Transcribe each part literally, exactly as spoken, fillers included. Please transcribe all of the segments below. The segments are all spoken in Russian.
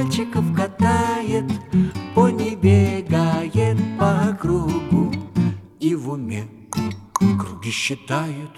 мальчиков катает, пони бегает по кругу и в уме круги считает.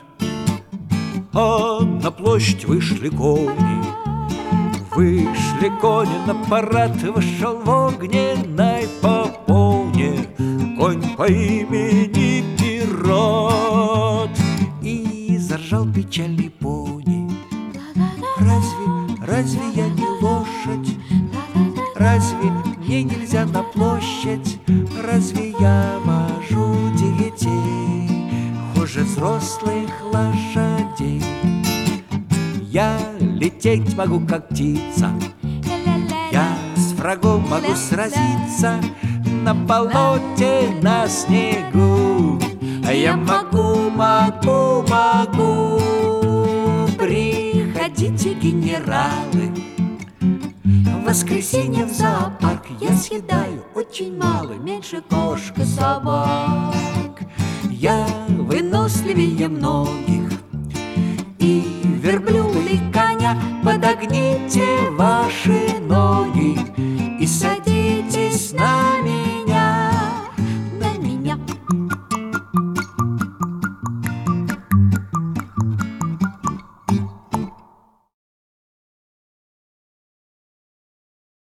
А на площадь вышли кони, вышли кони на парад, вышел в огненной попоне конь по имени Пират. И заржал печальный пони: Разве, разве я не лошадь? Разве мне нельзя на площадь? Разве я вожу детей хуже взрослых лошадей? Я лететь могу, как птица, я с врагом могу сразиться на болоте, на снегу. А я могу, могу, могу. Приходите, генералы, в воскресенье в зоопарк. Я съедаю очень мало, меньше кошек и собак. Я выносливее многих, и верблюда, и коня. Подогните ваши ноги и садитесь с нами